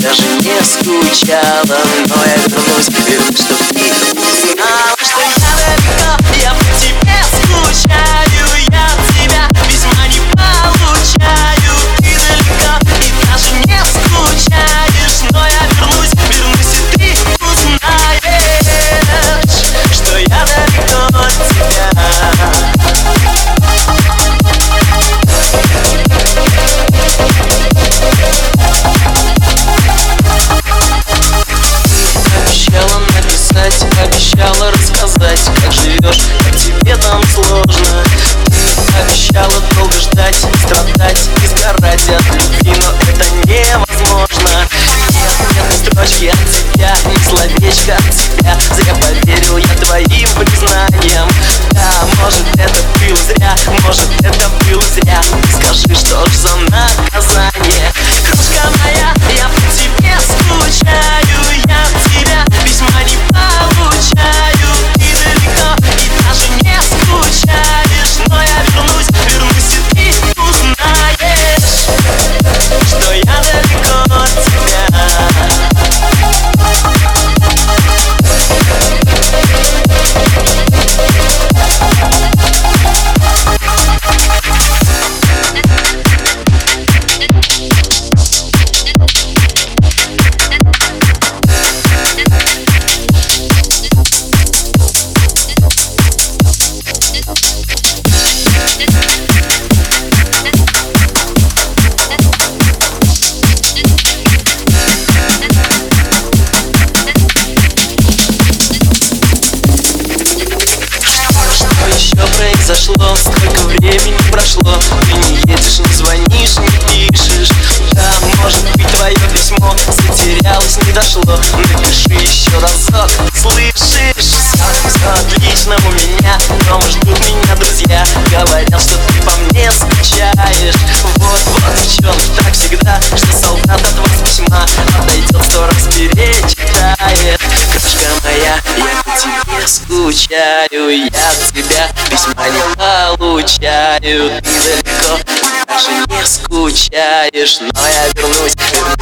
даже не скучала, но я вернусь, чтоб ты знала, что я далеко, я по тебе скучаю, я от тебя письма не получаю. Ты далеко и даже не скучаешь, но я вернусь, и ты узнаешь, что я далеко от тебя. Обещала рассказать, как живешь, как тебе там сложно. Ты обещала долго ждать, страдать и сгорать от любви, но это невозможно. Нет ни строчки от тебя, ни словечка от тебя. Зря поверил я твоим признаниям. Да, может это было зря, может это было зря. Скажи, что ж за наказание? Кружка моя, я по тебе скучаю, я от тебя письма не получаю. Ты далеко и даже не скучаешь, но я вернусь, и ты узнаешь, что я далеко от тебя. Произошло, сколько времени прошло, ты не едешь, не звонишь, не пишешь. Да, может быть твое письмо затерялось, не дошло. Напиши еще разок, слышишь? Все отлично у меня, дома ждут меня друзья. Говорят, что ты по мне скучаешь. Вот, девчонки, так всегда, что солдат от вас письма отойдет, 100 раз перечитает. Крошка моя, я по тебе скучаю, я от тебя письма не получаю. Ты далеко, даже не скучаешь, но я вернусь,